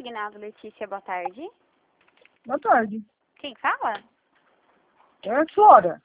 Consignado, Letícia, boa tarde. Boa tarde. Quem fala? É Flora.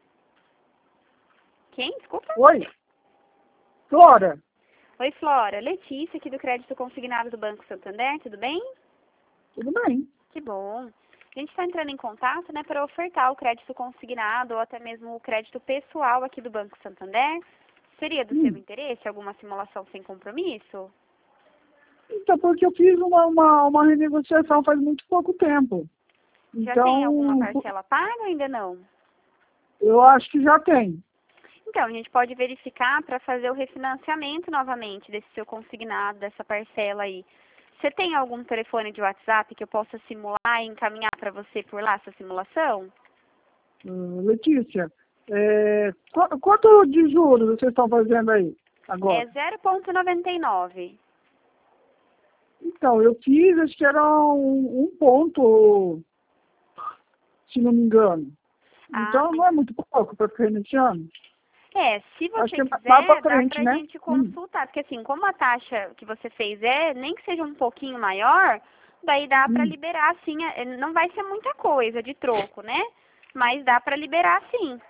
Quem? Desculpa. Oi. Flora. Oi, Flora. Letícia, aqui do Crédito Consignado do Banco Santander, tudo bem? Tudo bem? Que bom. A gente está entrando em contato, né, para ofertar o crédito consignado ou até mesmo o crédito pessoal aqui do Banco Santander. Seria do seu interesse alguma simulação sem compromisso? Então, porque eu fiz uma renegociação faz muito pouco tempo. Já tem alguma Então, parcela paga ou ainda não? eu acho que já tem. Então, a gente pode verificar para fazer o refinanciamento novamente desse seu consignado, dessa parcela aí. Você tem algum telefone de WhatsApp que eu possa simular e encaminhar para você por lá essa simulação? Letícia, quanto de juros vocês estão fazendo aí agora? É 0,99. Então, eu fiz, acho que era um ponto, se não me engano. Então, não é muito pouco para ficar iniciando. Se Acho você que é quiser, mais pra dá frente, pra né? gente consultar, porque assim, como a taxa que você fez nem que seja um pouquinho maior, daí dá pra liberar, sim, não vai ser muita coisa de troco, né? Mas dá pra liberar, sim.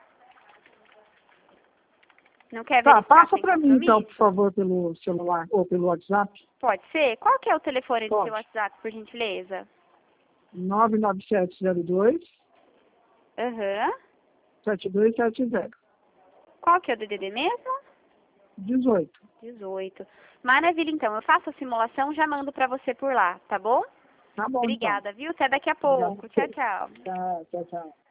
Não quer Tá, verificar passa sem para mim, então, compromisso? por favor, pelo celular ou pelo WhatsApp. Pode ser? Qual que é o telefone do seu Pode. WhatsApp, por gentileza? 99702 Aham. 7270. Qual que é o DDD mesmo? 18. 18. Maravilha, então. Eu faço a simulação, já mando pra você por lá, tá bom? Tá bom, então. Obrigada, viu? Até daqui a Obrigado a pouco. Tchau, você. tchau. Tá, tchau, tchau.